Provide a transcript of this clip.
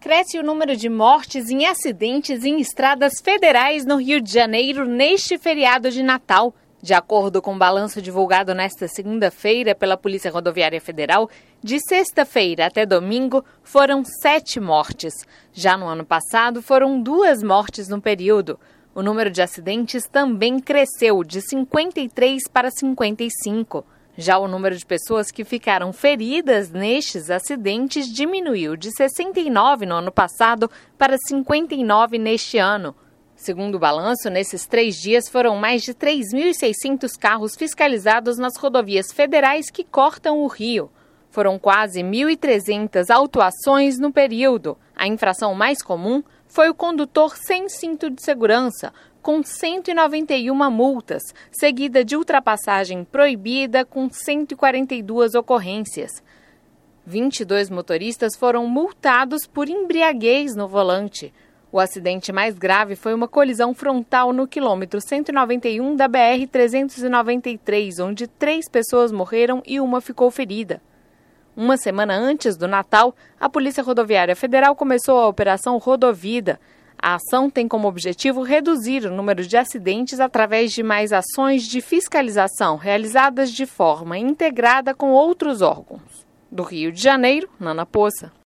Cresce o número de mortes em acidentes em estradas federais no Rio de Janeiro neste feriado de Natal. De acordo com o balanço divulgado nesta segunda-feira pela Polícia Rodoviária Federal, de sexta-feira até domingo foram 7 mortes. Já no ano passado foram 2 mortes no período. O número de acidentes também cresceu de 53 para 55. Já o número de pessoas que ficaram feridas nestes acidentes diminuiu de 69 no ano passado para 59 neste ano. Segundo o balanço, nesses 3 dias foram mais de 3.600 carros fiscalizados nas rodovias federais que cortam o Rio. Foram quase 1.300 autuações no período. A infração mais comum foi o condutor sem cinto de segurança, com 191 multas, seguida de ultrapassagem proibida com 142 ocorrências. 22 motoristas foram multados por embriaguez no volante. O acidente mais grave foi uma colisão frontal no quilômetro 191 da BR-393, onde 3 pessoas morreram e uma ficou ferida. Uma semana antes do Natal, a Polícia Rodoviária Federal começou a Operação Rodovida. A ação tem como objetivo reduzir o número de acidentes através de mais ações de fiscalização realizadas de forma integrada com outros órgãos. Do Rio de Janeiro, Nana Poça.